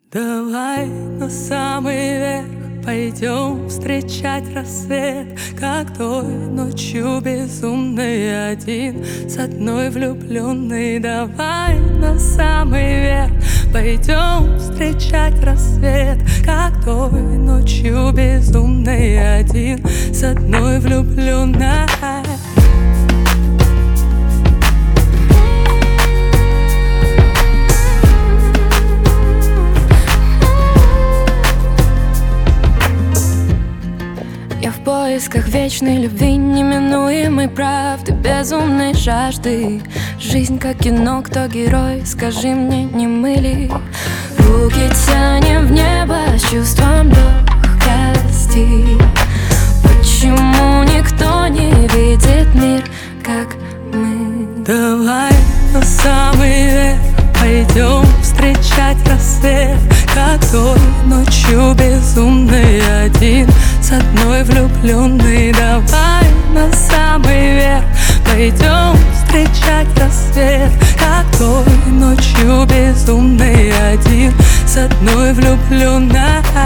Давай на самый верх пойдем встречать рассвет, как той ночью безумный один с одной влюбленной. Давай на самый верх пойдем встречать рассвет, как той ночью безумный один с одной влюбленной. Я в поисках вечной любви, неминуемой правды, безумной жажды. Жизнь как кино, кто герой, скажи мне, не мы ли? Руки тянем в небо с чувством легкости. Почему никто не видит мир, как мы? Давай на самый верх пойдем встречать рассвет, как той ночью безумный один с одной влюбленной. Давай на самый верх пойдем встречать рассвет, как той ночью безумный один с одной влюбленной.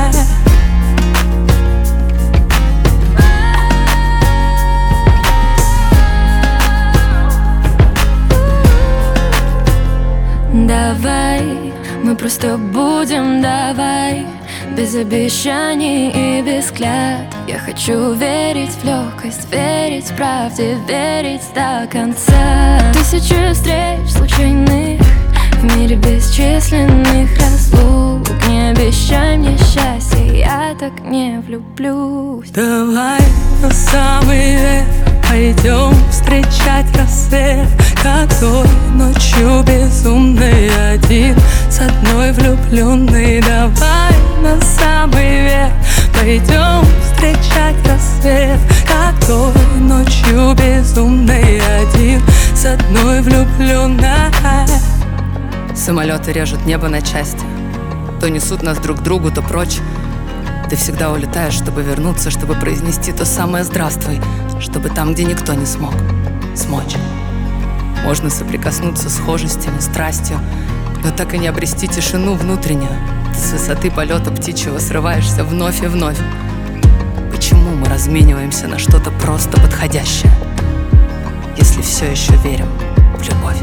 Давай, мы просто будем, давай, без обещаний и без клятв. Я хочу верить в легкость, верить в правде, верить до конца. Тысячи встреч случайных в мире бесчисленных разлук. Не обещай мне счастья, я так не влюблюсь. Давай на самый верх пойдем встречать рассвет, как той ночью безумный один с одной влюбленной. Давай на самый верх пойдем встречать рассвет, как той ночью безумный один с одной влюбленной. Самолеты режут небо на части, то несут нас друг к другу, то прочь. Ты всегда улетаешь, чтобы вернуться, чтобы произнести то самое «здравствуй», чтобы там, где никто не смог, смочь. Можно соприкоснуться схожестями, страстью, но так и не обрести тишину внутреннюю. Ты с высоты полета птичьего срываешься вновь и вновь. Почему мы размениваемся на что-то просто подходящее, если все еще верим в любовь?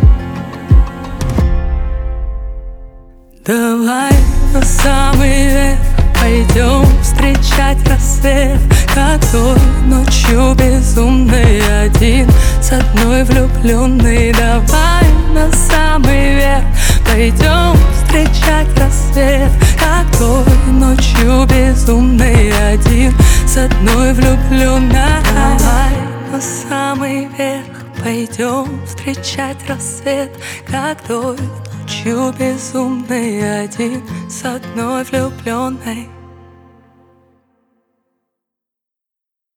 Давай на самый верх пойдем встречать рассвет, как той ночью безумный один с одной влюбленной. Давай на самый верх пойдем встречать рассвет, как той ночью безумный один с одной влюбленной. Давай на самый верх пойдем встречать рассвет, как той ночью безумный один с одной влюбленной.